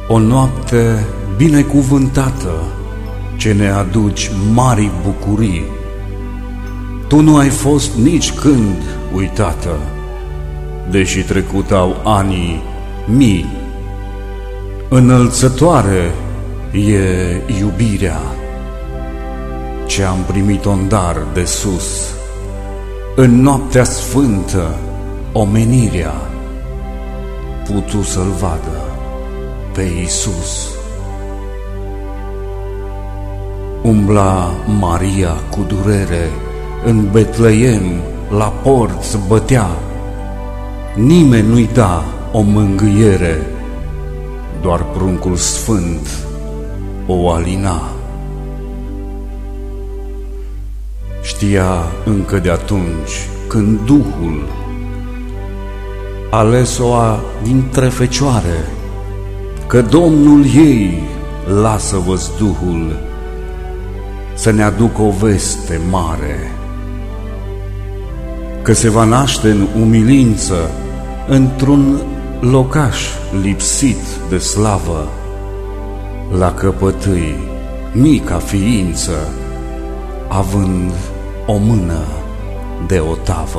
O noapte binecuvântată, ce ne aduci mari bucurii. Tu nu ai fost nici când uitată, deși trecutau anii mii. Înălțătoare e iubirea, ce am primit-o în dar de sus. În noaptea sfântă omenirea putu să-L vadă pe Iisus. Umbla Maria cu durere, în Betleem la porți bătea. Nimeni nu-i da o mângâiere, doar pruncul sfânt o alina. Știa încă de atunci, când Duhul ales-o dintre fecioare, că Domnul ei lasă văzduhul să ne aducă o veste mare, că se va naște în umilință într-un locaș lipsit de slavă, la căpătâi mica ființă, având o mână de o tavă.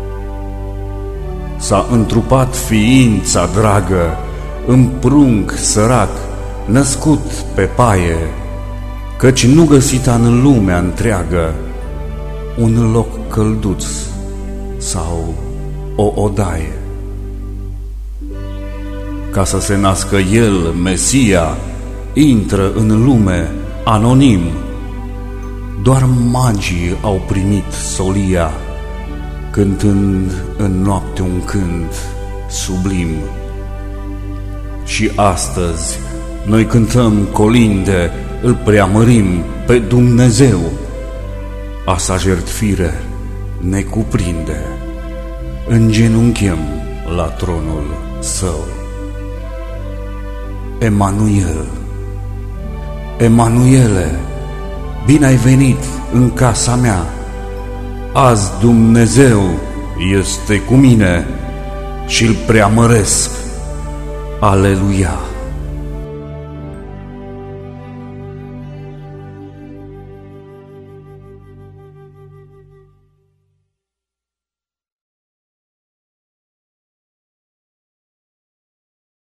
S-a întrupat ființa dragă în prunc sărac, născut pe paie, căci nu găsita în lumea întreagă un loc călduț sau o odaie. Ca să se nască El, Mesia, intră în lume anonim. Doar magii au primit solia, cântând în noapte un cânt sublim. Și astăzi noi cântăm colinde, îl preamărim pe Dumnezeu. A sa jertfire ne cuprinde, îngenunchem la tronul Său. Emanuel, Emanuele, bine ai venit în casa mea. Azi Dumnezeu este cu mine și-L preamăresc. Aleluia!